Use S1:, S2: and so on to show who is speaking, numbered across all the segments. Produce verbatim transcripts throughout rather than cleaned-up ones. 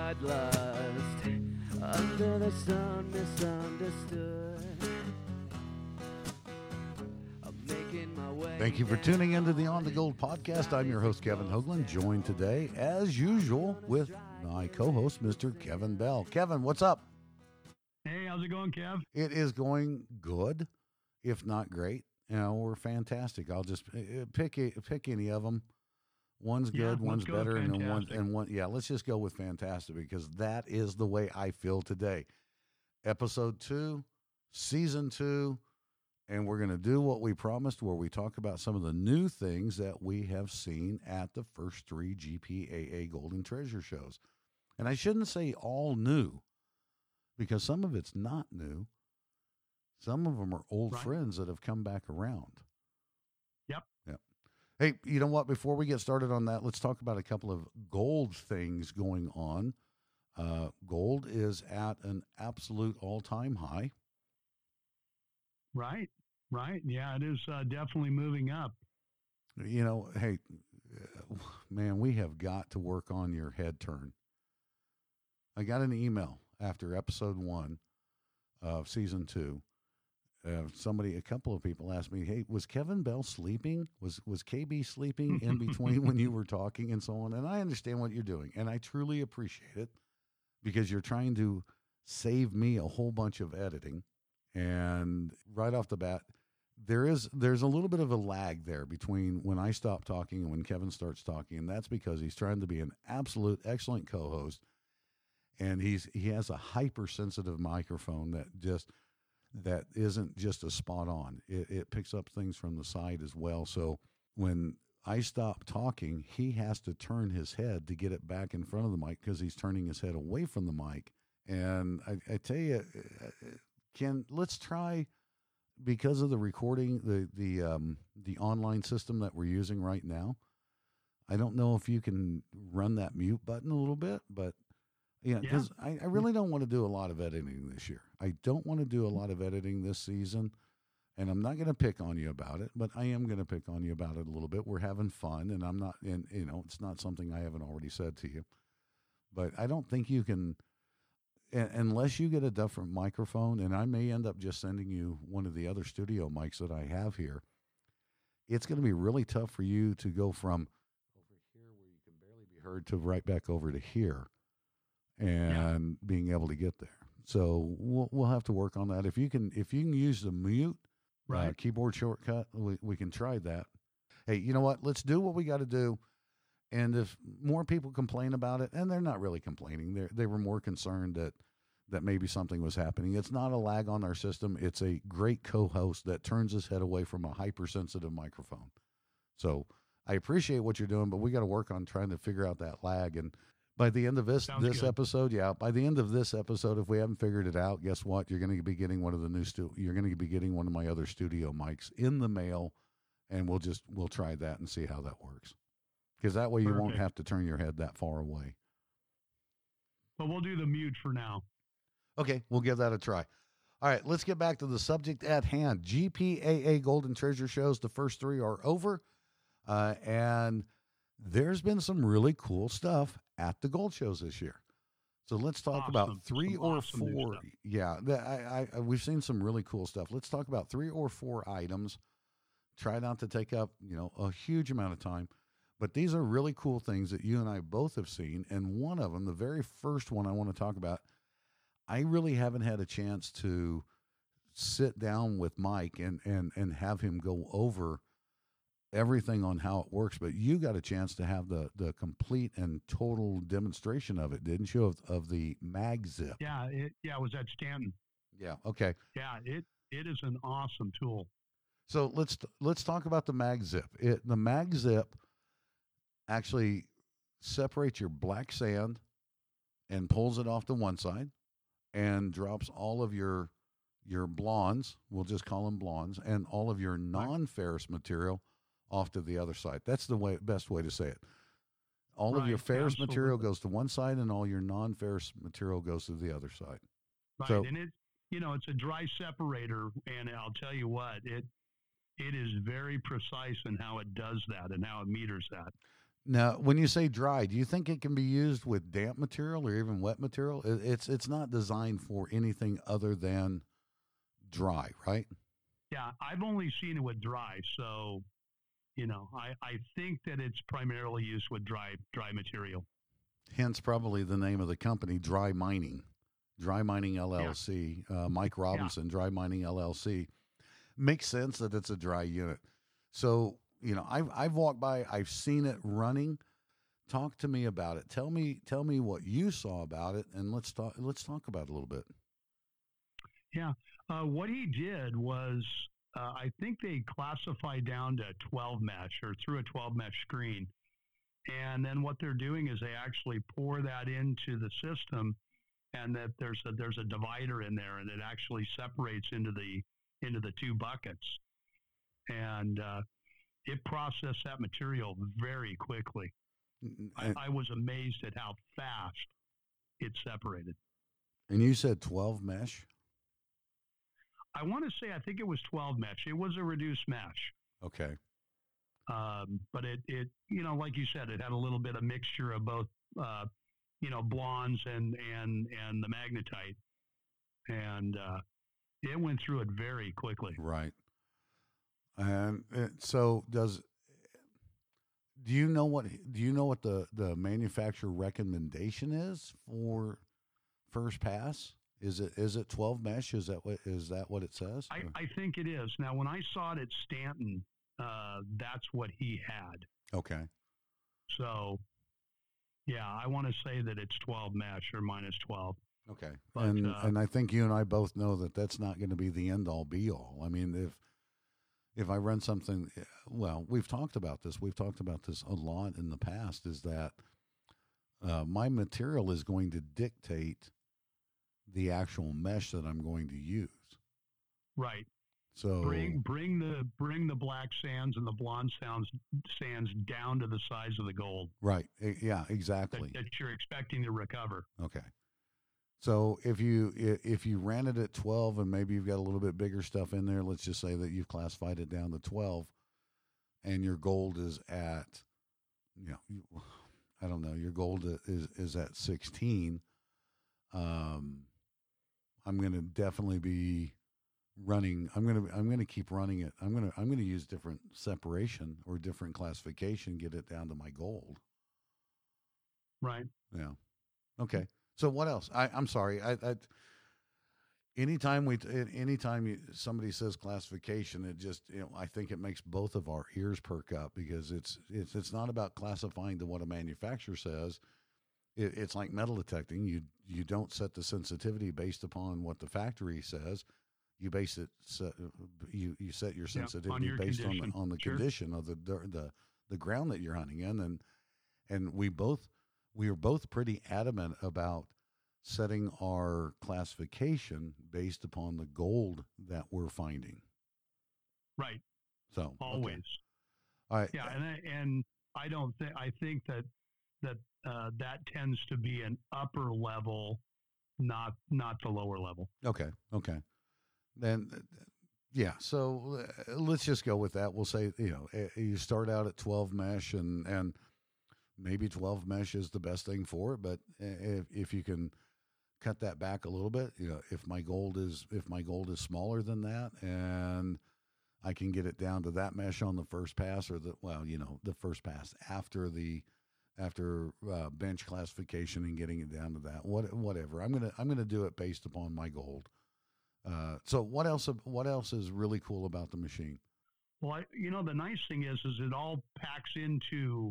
S1: I'd lust. Under the sun, misunderstood. I'm making my way.
S2: Thank you for tuning into the On the Gold podcast. I'm your host, Kevin Hoagland, joined today, as usual, with my co-host, Mister Kevin Bell. Kevin, what's up?
S3: Hey, how's it going, Kev?
S2: It is going good, if not great. You know, we're fantastic. I'll just uh, pick a, pick any of them. One's good,
S3: Yeah,
S2: one's
S3: let's go with
S2: better, and then one
S3: fantastic.
S2: and one. Yeah, let's just go with fantastic because that is the way I feel today. Episode two, season two, and we're going to do what we promised, where we talk about some of the new things that we have seen at the first three G P A A Golden Treasure shows. And I shouldn't say all new, because some of it's not new. Some of them are old
S3: Right.
S2: friends that have come back around.
S3: Yep.
S2: Yep. Hey, you know what? Before we get started on that, let's talk about a couple of gold things going on. Uh, gold is at an absolute all-time high.
S3: Right, right. Yeah, it is uh, definitely moving up.
S2: You know, hey, uh, man, we have got to work on your head turn. I got an email after episode one of season two. Uh, somebody, a couple of people asked me, "Hey, was Kevin Bell sleeping? Was was K B sleeping in between when you were talking and so on?" And I understand what you're doing, and I truly appreciate it because you're trying to save me a whole bunch of editing. And right off the bat, there is there's a little bit of a lag there between when I stop talking and when Kevin starts talking, and that's because he's trying to be an absolute excellent co-host, and he's he has a hypersensitive microphone that just that isn't just a spot on. It, it picks up things from the side as well. So when I stop talking, he has to turn his head to get it back in front of the mic because he's turning his head away from the mic. And I, I tell you, Ken, let's try, because of the recording, the the um, the online system that we're using right now. I don't know if you can run that mute button a little bit, but yeah, because
S3: Yeah.
S2: I, I really don't want to do a lot of editing this year. I don't want to do a lot of editing this season, and I'm not going to pick on you about it, but I am going to pick on you about it a little bit. We're having fun, and I'm not, and you know, it's not something I haven't already said to you, but I don't think you can, a- unless you get a different microphone, and I may end up just sending you one of the other studio mics that I have here. It's going to be really tough for you to go from over here where you can barely be heard to right back over to here. And yeah. being able to get there, so we'll we'll have to work on that. If you can, if you can use the mute
S3: Right.
S2: uh, keyboard shortcut, we we can try that. Hey, you know what? Let's do what we got to do. And if more people complain about it, and they're not really complaining, they they were more concerned that that maybe something was happening. It's not a lag on our system. It's a great co-host that turns his head away from a hypersensitive microphone. So I appreciate what you're doing, but we got to work on trying to figure out that lag. And by the end of this
S3: Sounds
S2: this
S3: good.
S2: episode, yeah, by the end of this episode, if we haven't figured it out, guess what? You're going to be getting one of the new stu- You're going to be getting one of my other studio mics in the mail, and we'll just we'll try that and see how that works. Because that way you won't
S3: Perfect.
S2: have to turn your head that far away.
S3: But we'll do the mute for now.
S2: Okay, we'll give that a try. All right, let's get back to the subject at hand. G P A A Golden Treasure shows. The first three are over, uh, and there's been some really cool stuff at the gold shows this year. So let's talk
S3: Awesome.
S2: about three
S3: Some
S2: or
S3: awesome new
S2: four.
S3: stuff.
S2: Yeah, the- I, I, we've seen some really cool stuff. Let's talk about three or four items. Try not to take up, you know, a huge amount of time, but these are really cool things that you and I both have seen. And one of them, the very first one I want to talk about, I really haven't had a chance to sit down with Mike and and and have him go over everything on how it works, but you got a chance to have the the complete and total demonstration of it, didn't you, of, of the MagZip?
S3: Yeah, it, yeah, it was at Stanton.
S2: Yeah, okay.
S3: Yeah, it it is an awesome tool.
S2: So let's let's talk about the MagZip. It the MagZip actually separates your black sand and pulls it off to one side and drops all of your your blondes, we'll just call them blondes, and all of your non-ferrous material off to the other side. That's the way best way to say it. All of your
S3: Right,
S2: ferrous
S3: absolutely.
S2: material goes to one side, and all your non-ferrous material goes to the other side.
S3: Right,
S2: So-
S3: and it you know it's a dry separator, and I'll tell you what it it is very precise in how it does that and how it meters that.
S2: Now, when you say dry, do you think it can be used with damp material or even wet material? It, it's it's not designed for anything other than dry, right?
S3: Yeah, I've only seen it with dry, so you know, I, I think that it's primarily used with dry dry material.
S2: Hence, probably the name of the company, Dry Mining, Dry Mining L L C. Uh, Mike Robinson, Dry Mining L L C. Makes sense that it's a dry unit. So, you know, I've I've walked by, I've seen it running. Talk to me about it. Tell me tell me what you saw about it, and let's talk let's talk about it a little bit.
S3: Yeah, uh, what he did was, uh, I think they classified down to twelve mesh or through a twelve mesh screen, and then what they're doing is they actually pour that into the system, and that there's a there's a divider in there, and it actually separates into the into the two buckets, and uh, it processed that material very quickly. I, I was amazed at how fast it separated.
S2: And you said twelve mesh?
S3: I want to say, I think it was twelve mesh. It was a reduced mesh.
S2: Okay.
S3: Um, but it, it, you know, like you said, it had a little bit of mixture of both, uh, you know, blondes and, and, and the magnetite. And uh, it went through it very quickly.
S2: Right. And it, so does, do you know what, do you know what the, the manufacturer recommendation is for first pass? Is it, is it twelve mesh? Is that what, is that what it says?
S3: I, I think it is. Now, when I saw it at Stanton, uh, that's what he had.
S2: Okay.
S3: So, yeah, I want to say that it's twelve mesh or minus twelve.
S2: Okay.
S3: But,
S2: and
S3: uh,
S2: and I think you and I both know that that's not going to be the end all be all. I mean, if if I run something, well, we've talked about this. We've talked about this a lot in the past. Is that uh, my material is going to dictate the actual mesh that I'm going to use.
S3: Right.
S2: So
S3: bring bring the bring the black sands and the blonde sands sands down to the size of the gold.
S2: Right. E- Yeah. Exactly.
S3: That, that you're expecting to recover.
S2: Okay. So if you i- if you ran it at twelve and maybe you've got a little bit bigger stuff in there, let's just say that you've classified it down to twelve, and your gold is at, you know, you, I don't know, your gold is is at sixteen. Um, I'm going to definitely be running. I'm going to I'm going to keep running it. I'm going to I'm going to use different separation or different classification, get it down to my gold.
S3: Right.
S2: Yeah. Okay. So what else? I, I'm sorry. I, I anytime we anytime you, somebody says classification, it just, you know, I think it makes both of our ears perk up, because it's it's it's not about classifying to what a manufacturer says. It, it's like metal detecting. You you don't set the sensitivity based upon what the factory says. You base it. Set, you you set your
S3: Yeah, on
S2: sensitivity
S3: your
S2: based on
S3: condition.
S2: the, on the
S3: Sure.
S2: condition of the the the ground that you're hunting in, and and we both we are both pretty adamant about setting our classification based upon the gold that we're finding.
S3: Right.
S2: So okay.
S3: Always.
S2: All right.
S3: Yeah, and I, and I don't think I think that that uh, that tends to be an upper level, not not the lower level.
S2: Okay. Okay. Then, uh, yeah. So uh, let's just go with that. We'll say, you know, uh, you start out at twelve mesh, and and maybe twelve mesh is the best thing for it. But if if you can cut that back a little bit, you know, if my gold is if my gold is smaller than that, and I can get it down to that mesh on the first pass, or the well, you know, the first pass after the after uh, bench classification, and getting it down to that, what whatever. I'm gonna I'm gonna do it based upon my gold. Uh, so what else? What else is really cool about the machine?
S3: Well, I, you know, the nice thing is, is it all packs into.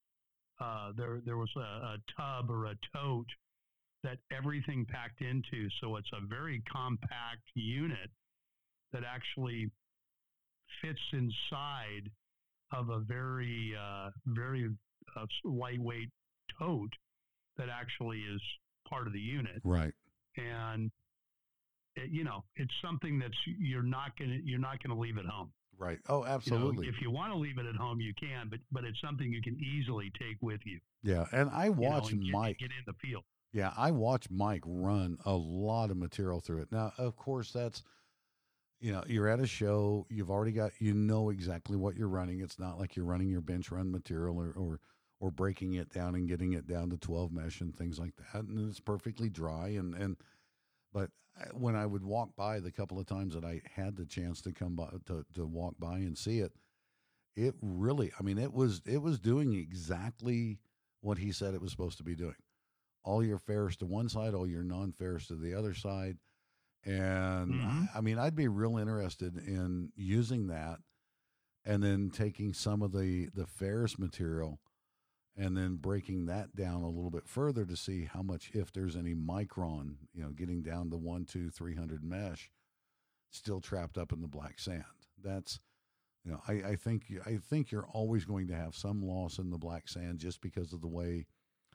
S3: Uh, there, there was a, a tub or a tote that everything packed into, so it's a very compact unit that actually fits inside of a very, uh, very uh, lightweight tote that actually is part of the unit.
S2: Right.
S3: And it, you know, it's something that's you're not gonna you're not gonna leave at home.
S2: Right. Oh, absolutely.
S3: You know, if you want to leave it at home, you can, but but it's something you can easily take with you.
S2: Yeah, and I watch
S3: you know, and
S2: Mike.
S3: get, get in the field.
S2: Yeah, I watch Mike run a lot of material through it. Now, of course, that's, you know, you're at a show, you've already got, you know exactly what you're running. It's not like you're running your bench run material or or, or breaking it down and getting it down to twelve mesh and things like that. And it's perfectly dry. And, and, but when I would walk by the couple of times that I had the chance to come by, to, to walk by and see it, it really, I mean, it was, it was doing exactly what he said it was supposed to be doing. All your ferrous to one side, all your non-ferrous to the other side. And
S3: Mm-hmm.
S2: I, I mean, I'd be real interested in using that and then taking some of the, the ferrous material and then breaking that down a little bit further to see how much, if there's any micron, you know, getting down to one, two, three hundred mesh still trapped up in the black sand. That's, you know, I, I think, I think you're always going to have some loss in the black sand just because of the way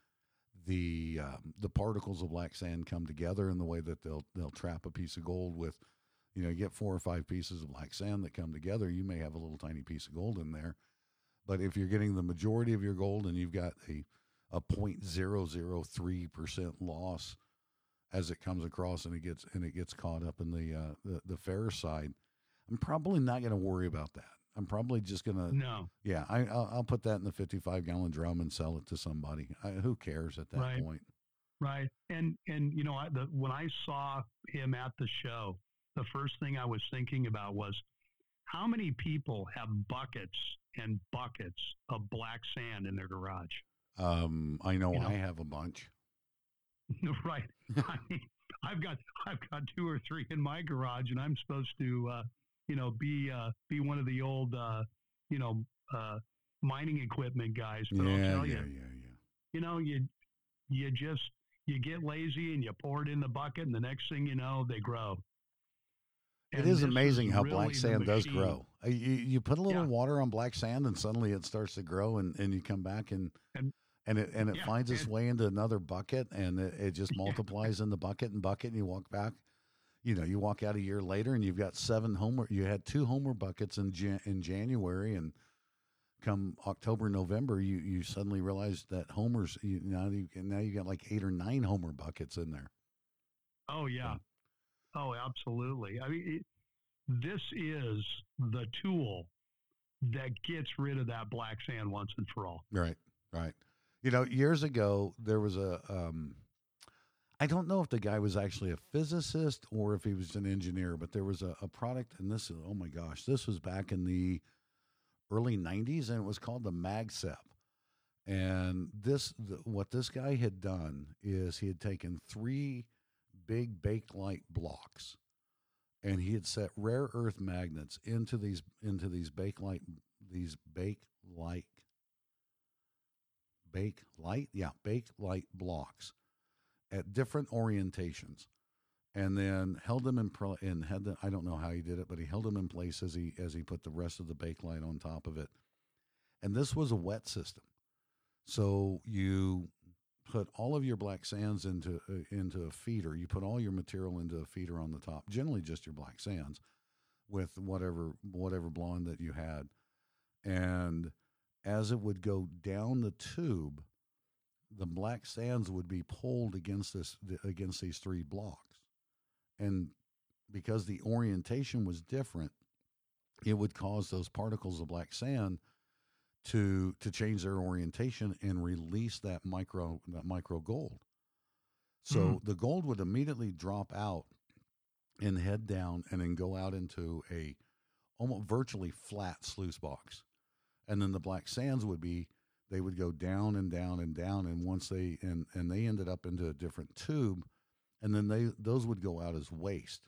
S2: the um, the particles of black sand come together and the way that they'll they'll trap a piece of gold with, you know, you get four or five pieces of black sand that come together, you may have a little tiny piece of gold in there. But if you're getting the majority of your gold and you've got a a zero point zero zero three percent loss as it comes across and it gets and it gets caught up in the uh, the, the ferrous side, I'm probably not going to worry about that. I'm probably just going to,
S3: No.
S2: yeah, I, I'll, I'll put that in the fifty-five gallon drum and sell it to somebody. I, who cares at that
S3: Right.
S2: point?
S3: Right. And, and, you know, I, the, when I saw him at the show, the first thing I was thinking about was how many people have buckets and buckets of black sand in their garage?
S2: Um, I know,
S3: You know.
S2: I have a bunch.
S3: Right. I mean, I've got, I've got two or three in my garage and I'm supposed to, uh, you know, be, uh, be one of the old, uh, you know, uh, mining equipment guys. But
S2: yeah,
S3: I'll
S2: yeah,
S3: tell you,
S2: yeah, yeah.
S3: you know, you, you just, you get lazy and you pour it in the bucket and the next thing you know, they grow.
S2: It
S3: And
S2: is
S3: this
S2: amazing how
S3: really
S2: black
S3: the
S2: sand does
S3: machine.
S2: grow. Uh, You, you put a little
S3: Yeah.
S2: water on black sand and suddenly it starts to grow and, and you come back and,
S3: And-
S2: and it, and it
S3: yeah,
S2: finds its
S3: and-
S2: way into another bucket and it, it just multiplies in the bucket and bucket and you walk back. You know, you walk out a year later and you've got seven homer. You had two homer buckets in Jan- in January, and come October, November, you, you suddenly realize that homers. You, now you now you got like eight or nine homer buckets in there.
S3: Oh yeah. Oh, absolutely. I mean, it, this is the tool that gets rid of that black sand once and for all.
S2: Right, right. You know, years ago there was a. Um, I don't know if the guy was actually a physicist or if he was an engineer, but there was a, a product, and this is, oh my gosh, this was back in the early nineties, and it was called the MagSep. And this, the, what this guy had done is he had taken three big Bakelite blocks, and he had set rare earth magnets into these into these Bakelite these Bakelite Bakelite yeah Bakelite blocks at different orientations, and then held them in pro- and had them. I don't know how he did it, but he held them in place as he as he put the rest of the Bakelite on top of it. And this was a wet system, so you put all of your black sands into uh, into a feeder. You put all your material into a feeder on the top, generally just your black sands, with whatever whatever blonde that you had, and as it would go down the tube, the black sands would be pulled against this against these three blocks, and because the orientation was different, it would cause those particles of black sand to to change their orientation and release that micro that micro gold. So
S3: Mm.
S2: the gold would immediately drop out and head down and then go out into a almost virtually flat sluice box, and then the black sands would be they would go down and down and down, and once they and and they ended up into a different tube, and then they those would go out as waste.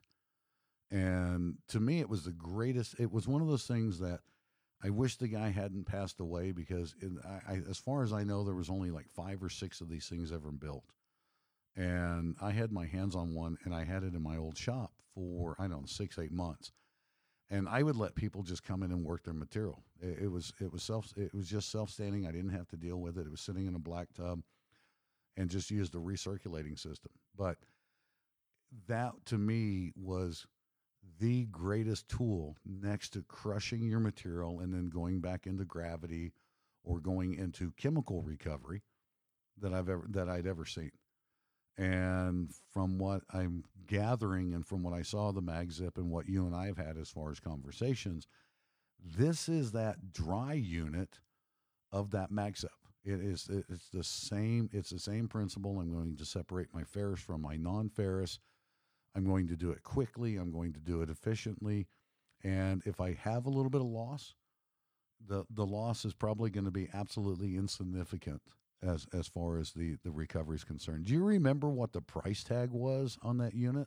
S2: And to me, it was the greatest. It was one of those things that I wish the guy hadn't passed away, because it, I, I, as far as I know, there was only like five or six of these things ever built, and I had my hands on one, and I had it in my old shop for I don't know six eight months. And I would let people just come in and work their material. It, it was it was self it was just self standing. I didn't have to deal with it. It was sitting in a black tub, and just used the recirculating system. But that to me was the greatest tool next to crushing your material and then going back into gravity or going into chemical recovery that I've ever that I'd ever seen. And from what I'm gathering and from what I saw the MagZip and what you and I have had as far as conversations, this is that dry unit of that MagZip. It is it- it's the same it's the same principle. I'm going to separate my ferrous from my non-ferrous. I'm going to do it quickly. I'm going to do it efficiently. And if I have a little bit of loss, the the loss is probably going to be absolutely insignificant as as far as the the recovery is concerned. Do you remember what the price tag was on that unit?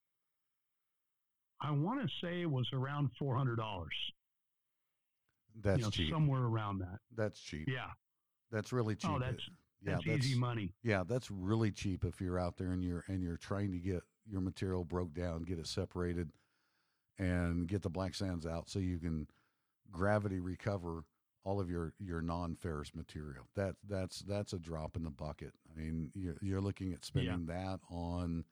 S3: I want to say it was around four hundred dollars.
S2: That's
S3: you know,
S2: cheap.
S3: somewhere around that.
S2: That's cheap.
S3: Yeah.
S2: That's really cheap.
S3: Oh, that's
S2: yeah,
S3: that's, easy money.
S2: Yeah, that's really cheap if you're out there and you're and you're trying to get your material broke down, get it separated, and get the black sands out so you can gravity recover all of your, your non-ferrous material. That that's that's a drop in the bucket. I mean, you're you're looking at spending yeah. that on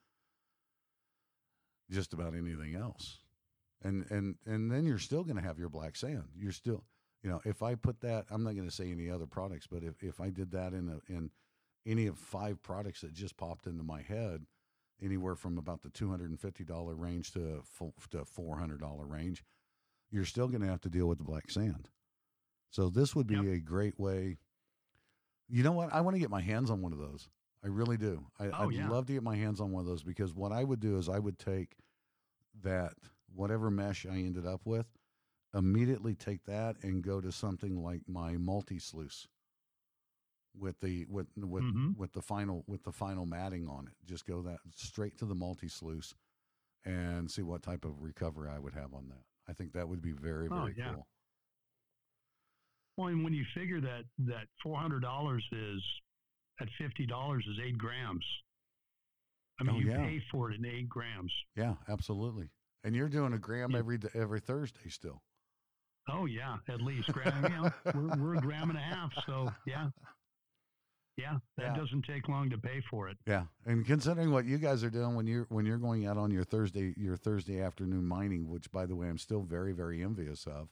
S2: just about anything else, and and and then you're still going to have your black sand. You're still, you know, if I put that, I'm not going to say any other products, but if, if I did that in a in any of five products that just popped into my head, anywhere from about the two hundred fifty dollars range to to four hundred dollars range, you're still going to have to deal with the black sand. So this would be yep. a great way. You know what? I want to get my hands on one of those. I really do. I,
S3: oh,
S2: I'd
S3: yeah.
S2: love to get my hands on one of those, because what I would do is I would take that, whatever mesh I ended up with, immediately take that and go to something like my multi-sluice with the with with
S3: mm-hmm.
S2: with the final with the final matting on it. Just go that straight to the multi-sluice and see what type of recovery I would have on that. I think that would be very, very
S3: oh, yeah.
S2: cool.
S3: Well, and when you figure that that four hundred dollars is at fifty dollars is eight grams. I mean,
S2: oh,
S3: you
S2: yeah.
S3: pay for it in eight grams.
S2: Yeah, absolutely. And you're doing a gram yeah. every every Thursday still.
S3: Oh yeah, at least gram. You know, we're we're a gram and a half. So yeah, yeah, that
S2: yeah.
S3: doesn't take long to pay for it.
S2: Yeah, and considering what you guys are doing when you're when you're going out on your Thursday your Thursday afternoon mining, which by the way I'm still very very envious of.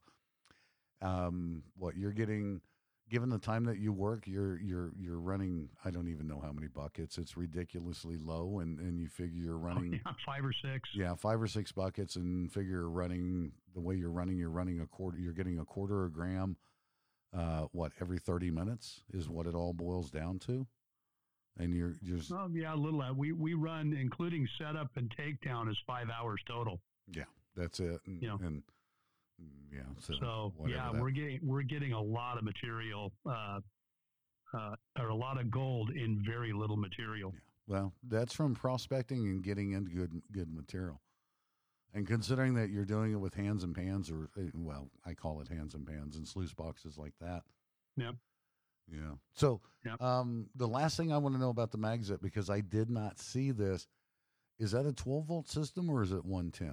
S2: Um, what you're getting, given the time that you work, you're you're you're running. I don't even know how many buckets. It's ridiculously low, and, and you figure you're running
S3: oh, yeah, five or six.
S2: Yeah, five or six buckets, and figure you're running the way you're running. You're running a quarter. You're getting a quarter a gram. Uh, what every thirty minutes is what it all boils down to, and you're just.
S3: Oh yeah, a little. Uh, we we run, including setup and takedown, is five hours total.
S2: Yeah, that's it. And,
S3: you know.
S2: and yeah, so,
S3: so yeah,
S2: that.
S3: we're getting we're getting a lot of material, uh, uh, or a lot of gold in very little material.
S2: Yeah. Well, that's from prospecting and getting into good good material, and considering that you're doing it with hands and pans, or well, I call it hands and pans and sluice boxes like that.
S3: Yeah.
S2: Yeah. So,
S3: yep.
S2: um, the last thing I want to know about the MagZip, because I did not see this, is that a twelve volt system or is it one ten?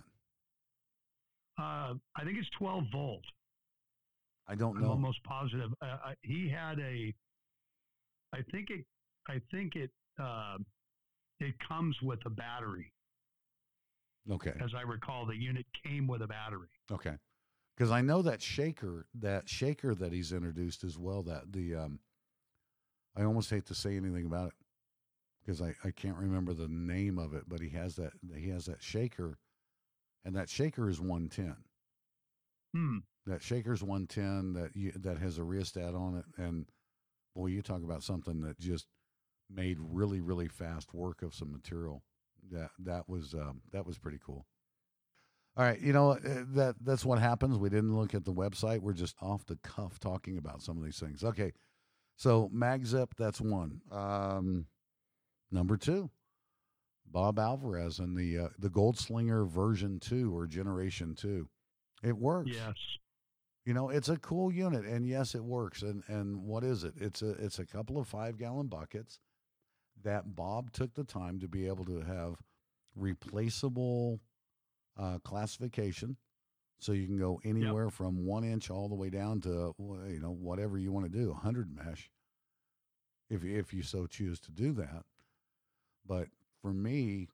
S3: Uh, I think it's twelve volt.
S2: I don't
S3: I'm
S2: know.
S3: almost positive. Uh, I, he had a. I think it. I think it. Uh, it comes with a battery.
S2: Okay.
S3: As I recall, the unit came with a battery.
S2: Okay. Because I know that shaker, that shaker that he's introduced as well. That the. Um, I almost hate to say anything about it because I, I can't remember the name of it, but he has that he has that shaker. And that shaker is one ten.
S3: Hmm.
S2: That shaker's one ten that you, that has a rheostat on it. And boy, you talk about something that just made really, really fast work of some material. That that was um, that was pretty cool. All right, you know that that's what happens. We didn't look at the website. We're just off the cuff talking about some of these things. Okay, so MagZip, that's one. Um, number two. Bob Alvarez and the uh, the Gold Slinger version two or generation two. It works.
S3: Yes.
S2: You know, it's a cool unit, and yes, it works. And and what is it? It's a it's a couple of five gallon buckets that Bob took the time to be able to have replaceable uh, classification, so you can go anywhere yep. from one inch all the way down to you know whatever you want to do, one hundred mesh, if if you so choose to do that. But for me,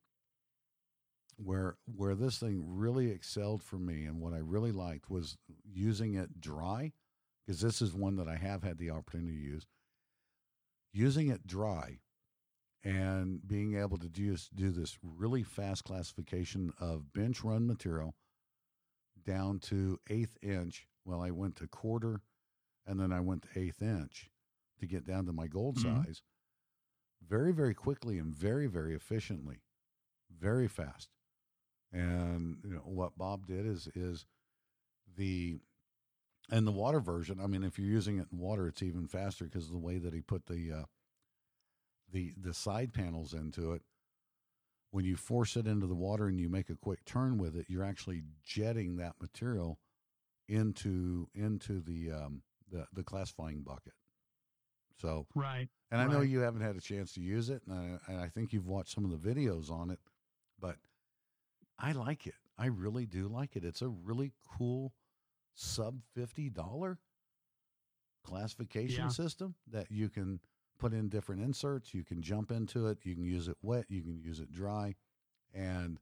S2: where where this thing really excelled for me and what I really liked was using it dry, because this is one that I have had the opportunity to use. Using it dry and being able to just do this really fast classification of bench run material down to eighth inch. Well, I went to quarter and then I went to eighth inch. to get down to my gold
S3: Mhm.
S2: size very, very quickly and very, very efficiently, very fast. And you know, what Bob did is is the and the water version. I mean, if you're using it in water, it's even faster because of the way that he put the uh, the the side panels into it. When you force it into the water and you make a quick turn with it, you're actually jetting that material into into the um, the the classifying bucket. So,
S3: Right.
S2: and I know
S3: Right.
S2: you haven't had a chance to use it, and I, and I think you've watched some of the videos on it, but I like it. I really do like it. It's a really cool sub fifty dollar classification
S3: Yeah.
S2: system that you can put in different inserts. You can jump into it. You can use it wet. You can use it dry. And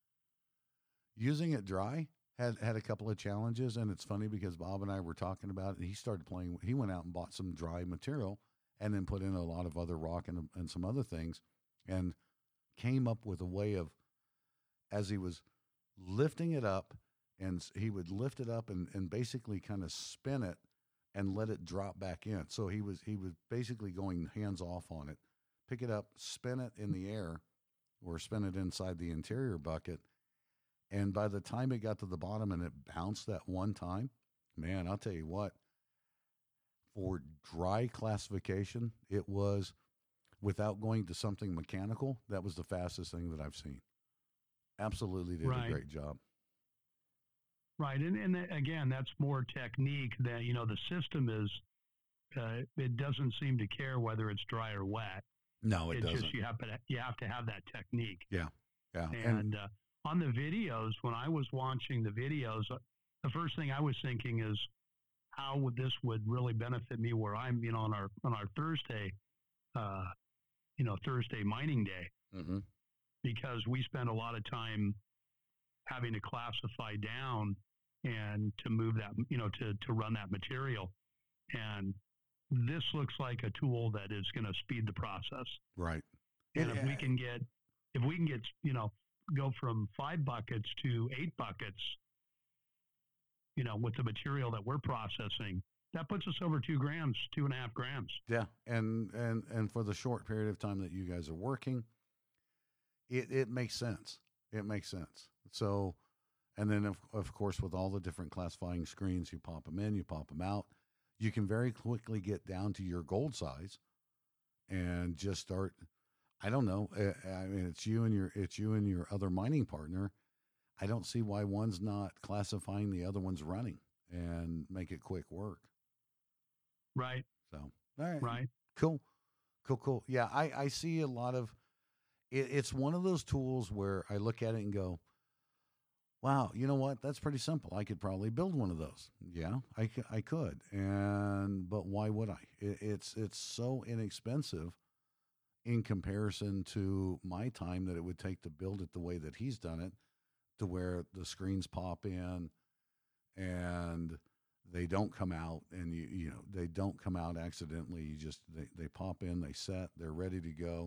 S2: using it dry had had a couple of challenges. And it's funny because Bob and I were talking about it. And he started playing. He went out and bought some dry material and then put in a lot of other rock and, and some other things and came up with a way of, as he was lifting it up, and s- he would lift it up and, and basically kind of spin it and let it drop back in. So he was he was basically going hands off on it, pick it up, spin it in the air, or spin it inside the interior bucket. And by the time it got to the bottom and it bounced that one time, man, I'll tell you what, for dry classification, it was, without going to something mechanical, that was the fastest thing that I've seen. Absolutely did
S3: Right.
S2: a great job.
S3: Right. And, and that- again, that's more technique that, you know, the system is, uh, it doesn't seem to care whether it's dry or wet.
S2: No, it
S3: It's
S2: doesn't.
S3: just you have to, you have to have that technique.
S2: Yeah. And,
S3: And uh, on the videos, when I was watching the videos, uh, the first thing I was thinking is how would this would really benefit me where I'm, you know, on our, on our Thursday, uh, you know, Thursday mining day,
S2: mhm.
S3: because we spend a lot of time having to classify down and to move that, you know, to, to run that material. And this looks like a tool that is going to speed the process.
S2: Right.
S3: And
S2: It-
S3: if we can get, if we can get, you know, go from five buckets to eight buckets, you know, with the material that we're processing, that puts us over two grams, two and a half grams.
S2: Yeah, and and and for the short period of time that you guys are working, it it makes sense. It makes sense. So, and then of of course with all the different classifying screens, you pop them in, you pop them out. You can very quickly get down to your gold size, and just start. I don't know. uh, I mean, it's you and your it's you and your other mining partner. I don't see why one's not classifying, the other one's running, and make it quick work.
S3: Right.
S2: So, all right.
S3: Right.
S2: Cool. Cool, cool. Yeah, I, I see a lot of it, it's one of those tools where I look at it and go, wow, you know what? That's pretty simple. I could probably build one of those. Yeah, I, c- I could. And, but why would I? It, it's, it's so inexpensive in comparison to my time that it would take to build it the way that he's done it, to where the screens pop in and they don't come out, and you you know they don't come out accidentally. You just they, they pop in, they set, they're ready to go,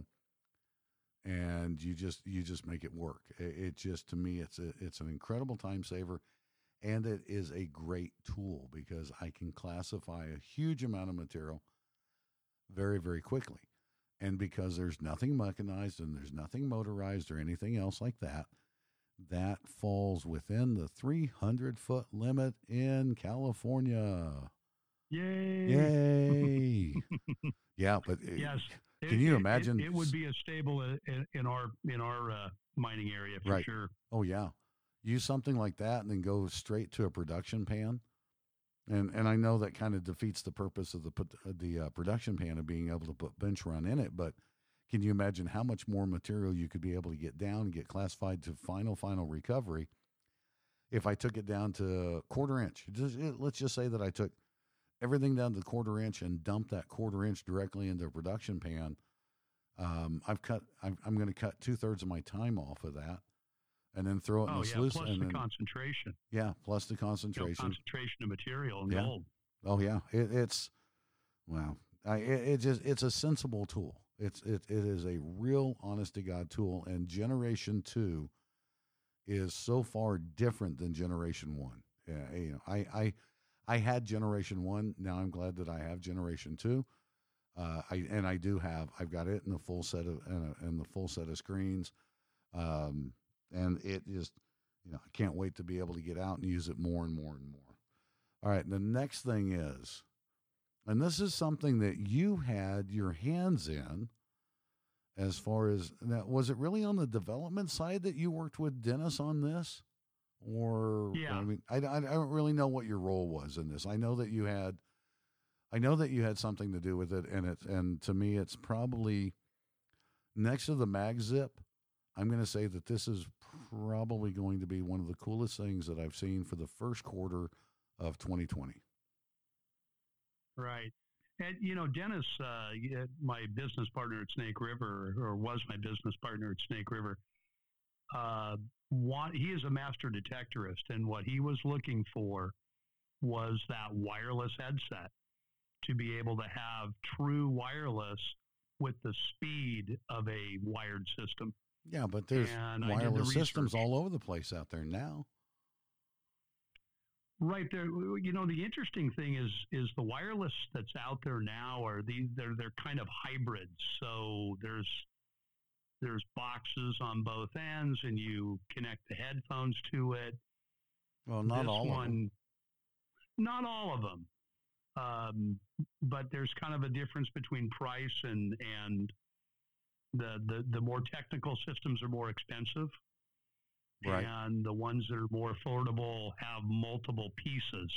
S2: and you just you just make it work. It, it just, to me, it's a it's an incredible time saver, and it is a great tool because I can classify a huge amount of material very, very quickly. And because there's nothing mechanized and there's nothing motorized or anything else like that, that falls within the three hundred foot limit in California.
S3: Yay.
S2: Yay. Yeah, but it-
S3: Yes.
S2: can
S3: It-
S2: you
S3: it-
S2: imagine?
S3: It, it would be a stable uh, in, in our in our uh, mining area for
S2: Right.
S3: sure.
S2: Oh, yeah. Use something like that and then go straight to a production pan. And and I know that kind of defeats the purpose of the put- uh, the uh, production pan of being able to put bench run in it. But can you imagine how much more material you could be able to get down and get classified to final final recovery if I took it down to quarter inch? Just, it- let's just say that I took everything down to the quarter inch and dumped that quarter inch directly into a production pan. Um, I've cut. I'm, I'm going to cut two thirds of my time off of that, and then throw it in
S3: Oh
S2: the
S3: yeah,
S2: sluice.
S3: plus
S2: and
S3: the
S2: then,
S3: concentration,
S2: yeah, plus the
S3: you know,
S2: concentration.
S3: concentration of material and
S2: Yeah.
S3: gold.
S2: Oh yeah, it, it's wow. I, it, it just it's a sensible tool. It's it it is a real honest to God tool, and Generation Two is so far different than Generation One. Yeah, you know, I I I had Generation One. Now I'm glad that I have Generation Two. Uh, I and I do have. I've got it in the full set of in, a, in the full set of screens, um, and it is. You know, I can't wait to be able to get out and use it more and more and more. All right, the next thing is, and this is something that you had your hands in. As far as now, was it really on the development side that you worked with Dennis on this, or
S3: Yeah.
S2: I mean, I, I, I don't really know what your role was in this. I know that you had, I know that you had something to do with it, and it and to me, it's probably next to the MagZip. I'm going to say that this is probably going to be one of the coolest things that I've seen for the first quarter of twenty twenty.
S3: Right. And, you know, Dennis, uh, yeah, my business partner at Snake River, or was my business partner at Snake River, uh, want, he is a master detectorist. And what he was looking for was that wireless headset to be able to have true wireless with the speed of a wired system.
S2: Yeah, but there's
S3: And I did the
S2: wireless systems
S3: research.
S2: all over the place out there now.
S3: Right there, you know, the interesting thing is is the wireless that's out there now are these they're they're kind of hybrids. So there's there's boxes on both ends, and you connect the headphones to it.
S2: Well, not
S3: this
S2: all
S3: one,
S2: of them.
S3: not all of them, um, but there's kind of a difference between price and and the the the more technical systems are more expensive.
S2: Right.
S3: And the ones that are more affordable have multiple pieces.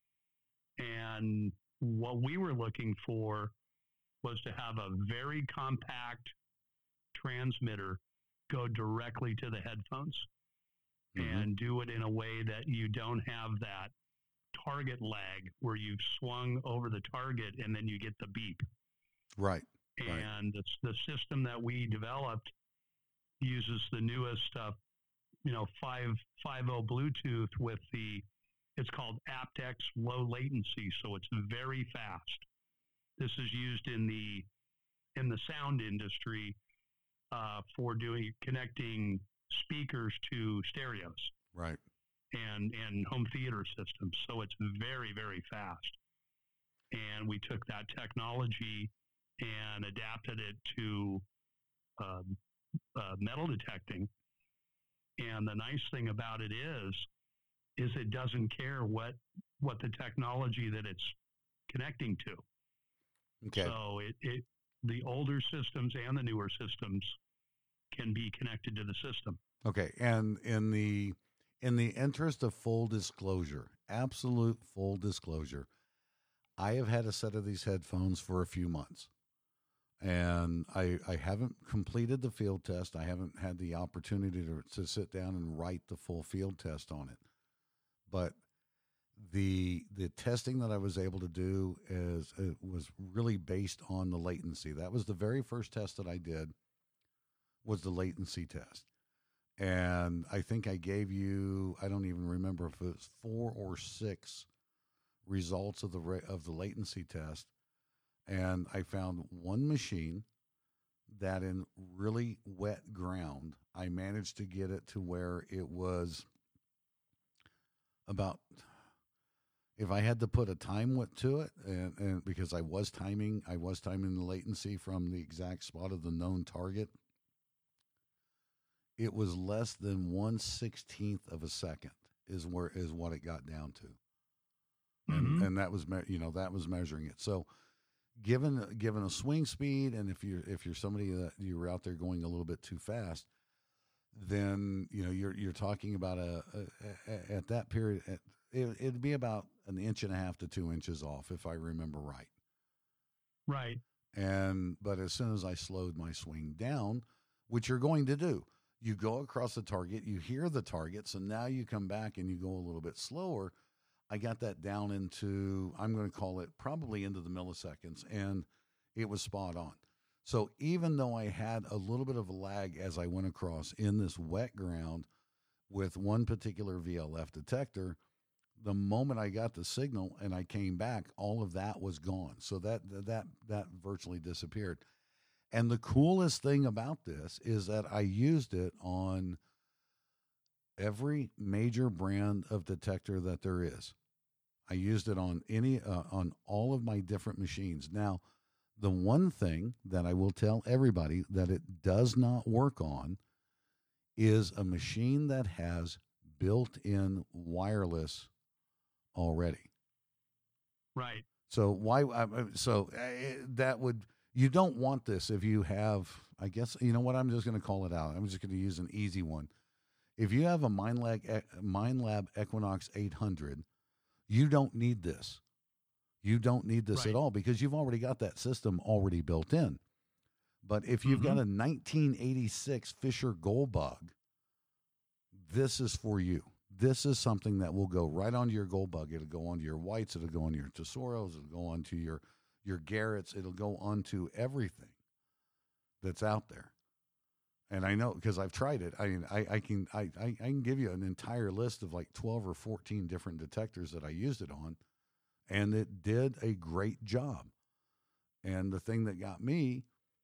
S3: And what we were looking for was to have a very compact transmitter go directly to the headphones
S2: Mhm.
S3: and do it in a way that you don't have that target lag where you've swung over the target and then you get the beep.
S2: Right. Right.
S3: And the, the system that we developed uses the newest uh, you know, five five oh Bluetooth with the, it's called aptX low latency. So it's very fast. This is used in the, in the sound industry uh, for doing, connecting speakers to stereos
S2: Right.
S3: and, and home theater systems. So it's very, very fast. And we took that technology and adapted it to um, uh, metal detecting. And the nice thing about it is, is it doesn't care what what the technology that it's connecting to.
S2: Okay.
S3: So it, it the older systems and the newer systems can be connected to the system.
S2: Okay. And in the in the interest of full disclosure, absolute full disclosure, I have had a set of these headphones for a few months. And I, I haven't completed the field test. I haven't had the opportunity to, to sit down and write the full field test on it. But the the testing that I was able to do is it was really based on the latency. That was the very first test that I did, was the latency test. And I think I gave you, I don't even remember if it was four or six results of the ra- of the latency test. And I found one machine that in really wet ground, I managed to get it to where it was about, if I had to put a time with to it, and, and because I was timing, I was timing the latency from the exact spot of the known target, it was less than one sixteenth of a second is where is what it got down to, and
S3: Mhm.
S2: and that was me- you know that was measuring it. So given given a swing speed, and if you're if you're somebody that you were out there going a little bit too fast, then you know you're you're talking about a, a, a at that period at, it, it'd be about an inch and a half to two inches off if I remember right.
S3: Right.
S2: And but as soon as I slowed my swing down, which you're going to do, you go across the target, you hear the target, so now you come back and you go a little bit slower. I got that down into, I'm going to call it probably into the milliseconds, and it was spot on. So even though I had a little bit of a lag as I went across in this wet ground with one particular V L F detector, the moment I got the signal and I came back, all of that was gone. So that that that virtually disappeared. And the coolest thing about this is that I used it on every major brand of detector that there is. I used it on any uh, on all of my different machines. Now, The one thing that I will tell everybody that it does not work on is a machine that has built-in wireless already.
S3: Right.
S2: So why? uh, So uh, that would you don't want this if you have. I guess you know what I'm just going to call it out. I'm just going to use an easy one. If you have a MindLab, MindLab Equinox eight hundred, you don't need this. You don't need this
S3: Right.
S2: at all because you've already got that system already built in. But if you've got a nineteen eighty-six Fisher Goldbug, this is for you. This is something that will go right onto your Goldbug. It'll go onto your Whites. It'll go onto your Tesoros. It'll go onto your your Garretts. It'll go onto everything that's out there. And I know because I've tried it. I mean, I, I can I, I, I can give you an entire list of like twelve or fourteen different detectors that I used it on, and it did a great job. And the thing that got me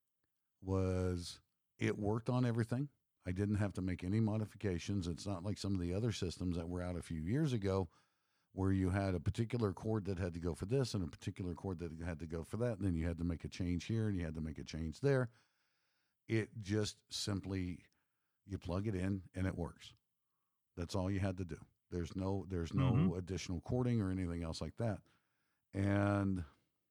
S2: was it worked on everything. I didn't have to make any modifications. It's not like some of the other systems that were out a few years ago where you had a particular cord that had to go for this and a particular cord that had to go for that. And then you had to make a change here and you had to make a change there. It just simply, you plug it in and it works. That's all you had to do. There's no, there's no
S3: Mhm.
S2: additional cording or anything else like that. And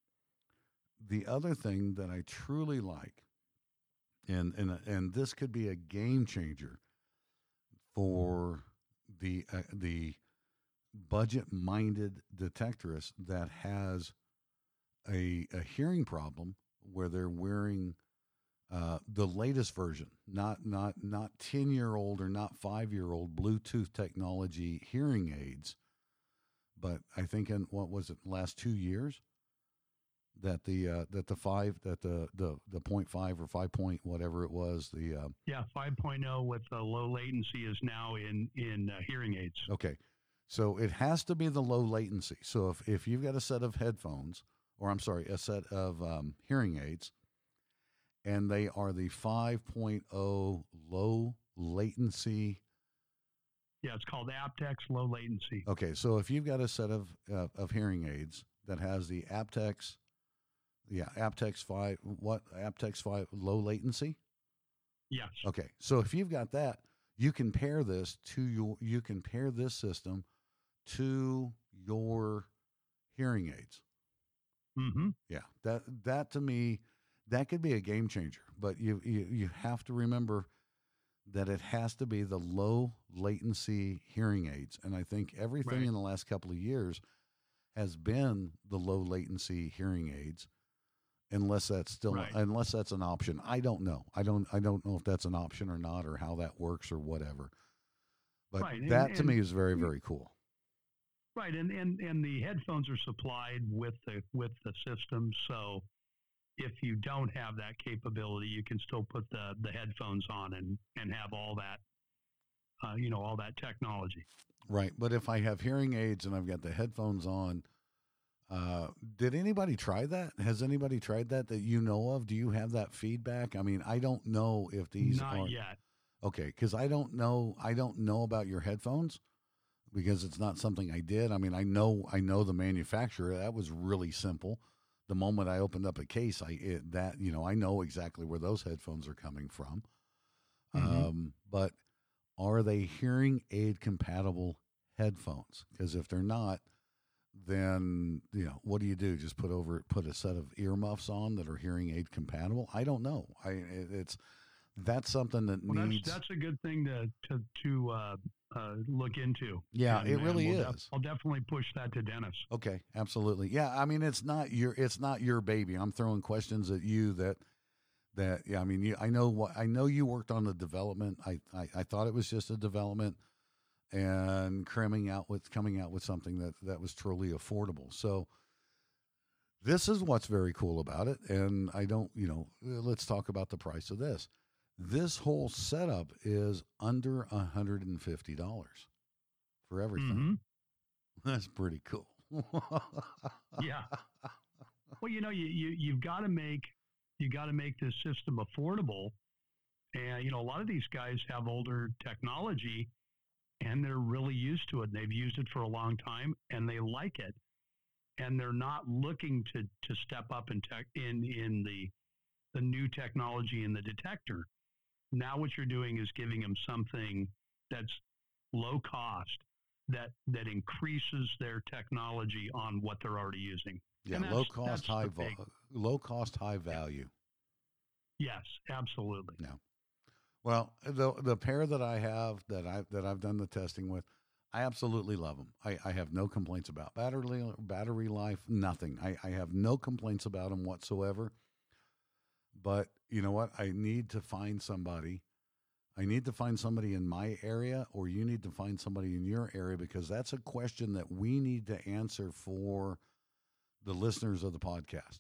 S2: the other thing that I truly like, and and and this could be a game changer for the uh, the budget-minded detectorist that has a a hearing problem where they're wearing uh, the latest version, not not not ten-year-old or not five-year-old Bluetooth technology hearing aids, but I think in what was it last two years that the uh, that the five that the the the point five or five point whatever it was the uh,
S3: Yeah, five point oh with the low latency is now in in uh, hearing aids.
S2: okay, so it has to be the low latency. So if if you've got a set of headphones, or I'm sorry, a set of um, hearing aids, and they are the five point oh low latency.
S3: Yeah, it's called aptX low latency.
S2: Okay, so if you've got a set of uh, of hearing aids that has the aptX. Yeah, aptX five. What aptX five low latency?
S3: Yes.
S2: Okay, so if you've got that, you can pair this to your. You can pair this system to your hearing aids.
S3: Mm-hmm.
S2: Yeah, that that to me, that could be a game changer. But you you you have to remember that it has to be the low latency hearing aids, and I think everything
S3: Right.
S2: in the last couple of years has been the low latency hearing aids. Unless that's still,
S3: Right.
S2: unless that's an option, I don't know. I don't, I don't know if that's an option or not, or how that works, or whatever. But
S3: Right, and-
S2: that to
S3: and-
S2: me is very, very cool.
S3: Right, and, and and the headphones are supplied with the with the system, so if you don't have that capability, you can still put the the headphones on and and have all that, uh, you know, all that technology.
S2: Right. But if I have hearing aids and I've got the headphones on, uh, did anybody try that? Has anybody tried that that you know of? Do you have that feedback? I mean, I don't know if these
S3: Not
S2: are
S3: yet.
S2: okay because I don't know. I don't know about your headphones because it's not something I did. I mean, I know I know the manufacturer. That was really simple. The moment I opened up a case, I it, that you know I know exactly where those headphones are coming from.
S3: Mhm.
S2: Um, but are they hearing aid compatible headphones? Because if they're not, then you know what do you do? Just put over put a set of earmuffs on that are hearing aid compatible? I don't know. I it, it's that's something that
S3: Well,
S2: needs.
S3: that's that's a good thing to to to uh, uh, look into.
S2: Yeah,
S3: And-
S2: it
S3: and
S2: really
S3: we'll def-
S2: is.
S3: I'll definitely push that to Dennis.
S2: Okay, absolutely. Yeah, I mean it's not your it's not your baby. I'm throwing questions at you that that yeah, I mean you I know what I know you worked on the development. I, I I thought it was just a development and cramming out with coming out with something that that was truly affordable. So this is what's very cool about it, and I don't, you know, let's talk about the price of this. This whole setup is under one hundred fifty dollars for everything.
S3: Mhm.
S2: That's pretty cool.
S3: Yeah. Well, you know, you, you you've got to make you got to make this system affordable, and you know, a lot of these guys have older technology, and they're really used to it. And they've used it for a long time, and they like it. and they're not looking to to step up in tech in in the the new technology in the detector. Now what you're doing is giving them something that's low cost that that increases their technology on what they're already using.
S2: Yeah,
S3: And that's-
S2: low cost,
S3: that's
S2: high
S3: the
S2: vol-
S3: big-
S2: low cost, high value.
S3: Yes, absolutely.
S2: No. Well, the the pair that I have that I that I've done the testing with, I absolutely love them. I, I have no complaints about battery battery life, nothing. I, I have no complaints about them whatsoever. But you know what? I need to find somebody. I need to find somebody in my area, or you need to find somebody in your area, because that's a question that we need to answer for the listeners of the podcast.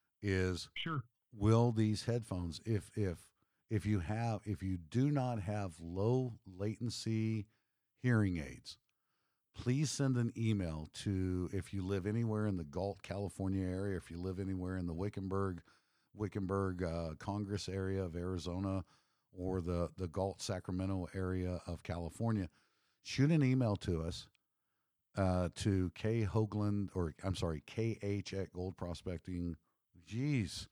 S2: Is
S3: Sure.
S2: will these headphones, if if if you have if you do not have low latency hearing aids, please send an email to, if you live anywhere in the Galt, California area, if you live anywhere in the Wickenburg Wickenburg uh, Congress area of Arizona, or the the Galt, Sacramento area of California, shoot an email to us uh, to K Hoagland, or I'm sorry, K H at Gold Prospecting. Geez.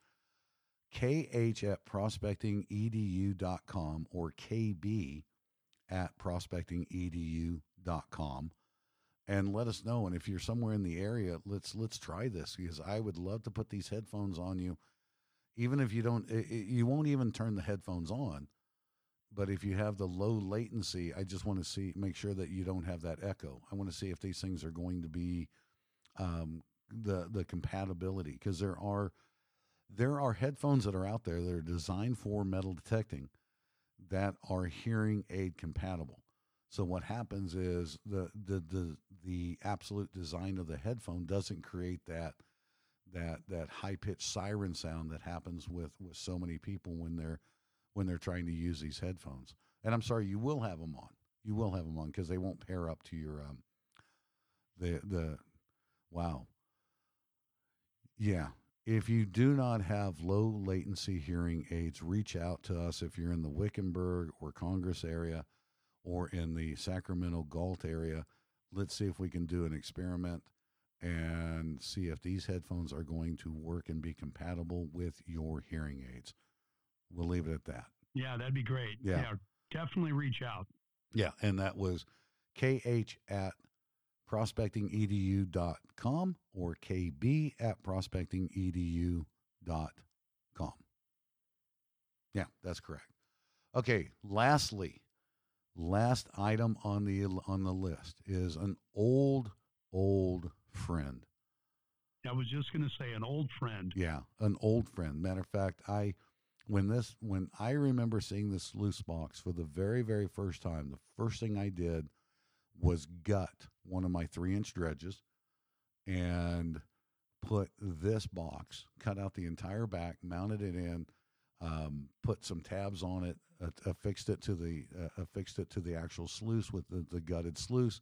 S2: K H at prospecting e d u dot com, or K B at prospecting e d u dot com, and let us know. And if you're somewhere in the area, let's let's try this, because I would love to put these headphones on you. Even if you don't, it, it, you won't even turn the headphones on. But if you have the low latency, I just want to see, make sure that you don't have that echo. I want to see if these things are going to be um, the the compatibility, because there are there are headphones that are out there that are designed for metal detecting that are hearing aid compatible. So what happens is the the the the absolute design of the headphone doesn't create that that that high pitched siren sound that happens with with so many people when they're when they're trying to use these headphones. And I'm sorry, you will have them on. You will have them on, because they won't pair up to your um the the wow. Yeah. If you do not have low latency hearing aids, reach out to us if you're in the Wickenburg or Congress area, or in the Sacramento Galt area. Let's see if we can do an experiment and see if these headphones are going to work and be compatible with your hearing aids. We'll leave it at that.
S3: Yeah, that'd be great.
S2: Yeah.
S3: Yeah, definitely reach out.
S2: Yeah, and that was K H at prospecting e d u dot com, or K B at prospecting e d u dot com. Yeah, that's correct. Okay, lastly, last item on the on the list is an old old friend.
S3: I was just going to say an old friend.
S2: Yeah, an old friend. Matter of fact, I when this when I remember seeing this sluice box for the very very first time, the first thing I did was gut one of my three inch dredges and put this box, cut out the entire back, mounted it in, um, put some tabs on it, uh, affixed it to the uh, affixed it to the actual sluice with the, the gutted sluice,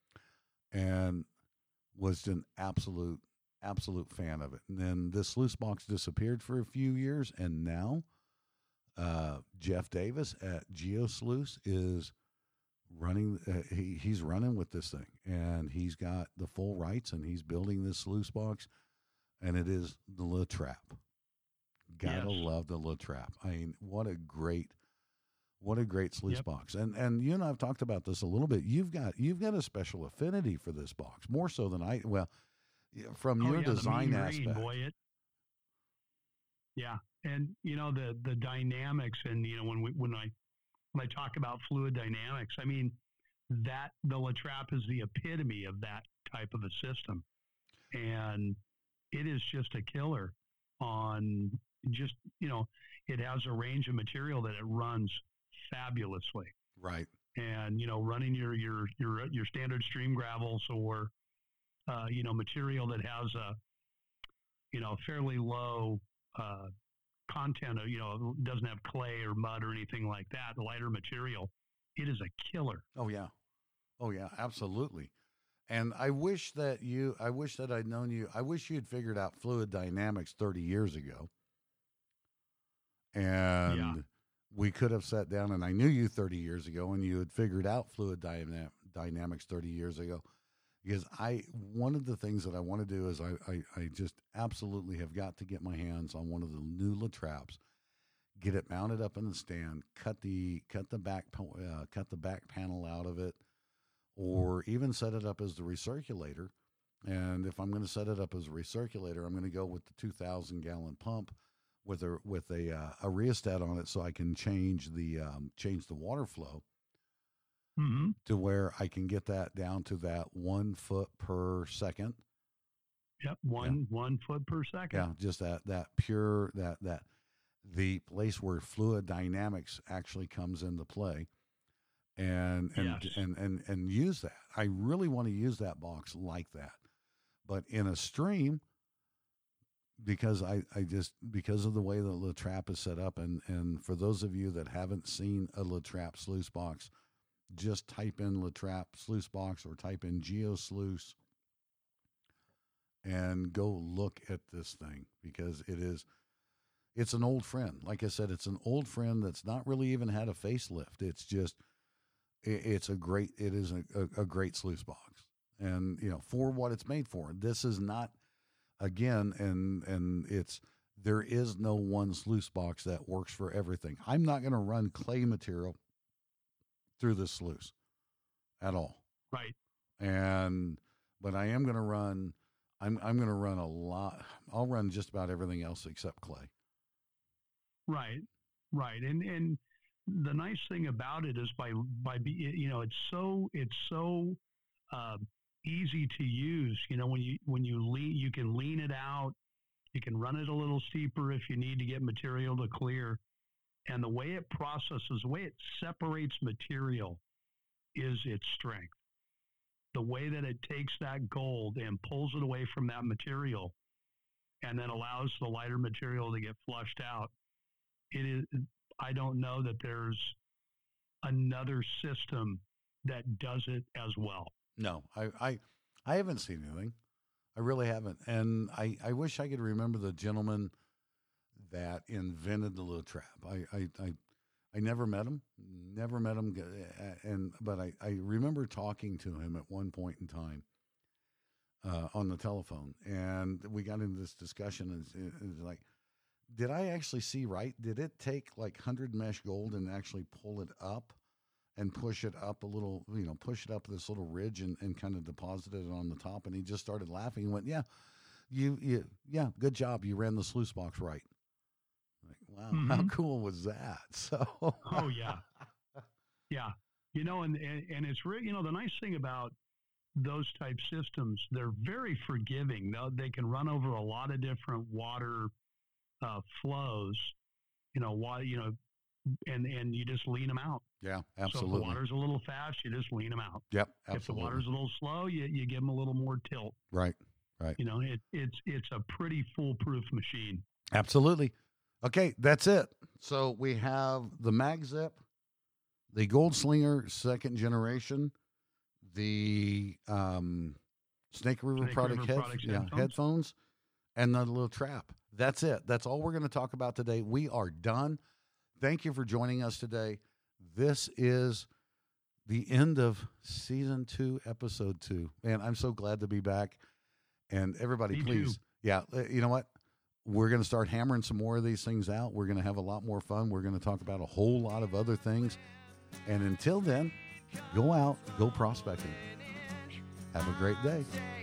S2: and was an absolute absolute fan of it. And then this sluice box disappeared for a few years, and now uh, Jeff Davis at GeoSluice is running. Uh, he he's running with this thing, and he's got the full rights, and he's building this sluice box, and it is the La Trappe. Gotta
S3: Yes.
S2: love the La Trappe. I mean, what a great, what a great sluice
S3: Yep.
S2: box. And and you and I've talked about this a little bit. You've got you've got a special affinity for this box, more so than I. Well, yeah, from
S3: Oh,
S2: your
S3: yeah, the
S2: design
S3: mean green,
S2: aspect.
S3: boy, it, yeah, and you know the the dynamics, and you know when we when I when I talk about fluid dynamics, I mean that the La Trappe is the epitome of that type of a system, and it is just a killer on just you know it has a range of material that it runs fabulously.
S2: Right.
S3: And you know running your your your your standard stream gravels, or uh, you know material that has a you know fairly low uh, content of, you know doesn't have clay or mud or anything like that, lighter material, it is a killer.
S2: Oh yeah. Oh yeah, absolutely. And I wish that you I wish that I'd known you. I wish you had figured out fluid dynamics thirty years ago. And
S3: Yeah.
S2: we could have sat down, and I knew you thirty years ago, and you had figured out fluid dyna- dynamics thirty years ago. because I one of the things that I want to do is I, I I just absolutely have got to get my hands on one of the new La Trappes, get it mounted up in the stand, cut the cut the back uh, cut the back panel out of it, or even set it up as the recirculator. And if I'm going to set it up as a recirculator, I'm going to go with the two thousand gallon pump with a with a uh, a rheostat on it, so I can change the um, change the water flow.
S3: Mm-hmm.
S2: To where I can get that down to that one foot per second.
S3: Yep, one yeah. one foot per second.
S2: Yeah, just that that pure that that the place where fluid dynamics actually comes into play, and and
S3: yes.
S2: and, and and use that. I really want to use that box like that, but in a stream, because I I just because of the way the La Trappe is set up, and and for those of you that haven't seen a La Trappe sluice box, just type in La Trappe sluice box or type in Geo Sluice and go look at this thing, because it is, it's an old friend. Like I said, it's an old friend that's not really even had a facelift. It's just, it, it's a great, it is a, a, a great sluice box. And, you know, for what it's made for. This is not, again, and, and it's, there is no one sluice box that works for everything. I'm not going to run clay material through this sluice at all.
S3: Right.
S2: And, but I am going to run, I'm, I'm going to run a lot. I'll run just about everything else except clay.
S3: Right. Right. And, and the nice thing about it is by, by, you know, it's so, it's so, uh, easy to use. You know, when you, when you lean, you can lean it out, you can run it a little steeper if you need to get material to clear. And the way it processes, the way it separates material is its strength. The way that it takes that gold and pulls it away from that material and then allows the lighter material to get flushed out. It is, I don't know that there's another system that does it as well.
S2: No, I, I, I haven't seen anything. I really haven't. And I, I wish I could remember the gentleman that invented the La Trappe. I, I, I, I never met him, never met him. And, but I, I remember talking to him at one point in time, uh, on the telephone, and we got into this discussion, and it was like, did I actually see right? Did it take like hundred mesh gold and actually pull it up and push it up a little, you know, push it up this little ridge and, and kind of deposit it on the top? And he just started laughing and went, yeah, you, you, yeah, good job. You ran the sluice box right. Like, wow, mm-hmm. How cool was that? So,
S3: oh yeah, yeah, you know, and, and and it's really, you know, the nice thing about those type systems, they're very forgiving. They can run over a lot of different water uh, flows. You know why? You know, and and you just lean them out.
S2: Yeah, absolutely.
S3: So if the water's a little fast, you just lean them out.
S2: Yep, absolutely.
S3: If the water's a little slow, you you give them a little more tilt.
S2: Right, right.
S3: You know, it it's it's a pretty foolproof machine.
S2: Absolutely. Okay, that's it. So we have the MagZip, the Gold Slinger second generation, the um, Snake River
S3: Snake
S2: product
S3: River
S2: head,
S3: products
S2: yeah,
S3: headphones.
S2: headphones, and the La Trappe. That's it. That's all we're going to talk about today. We are done. Thank you for joining us today. This is the end of season two, episode two. Man, I'm so glad to be back. And everybody,
S3: Me
S2: please,
S3: too.
S2: yeah, you know what? We're going to start hammering some more of these things out. We're going to have a lot more fun. We're going to talk about a whole lot of other things. And until then, go out, go prospecting. Have a great day.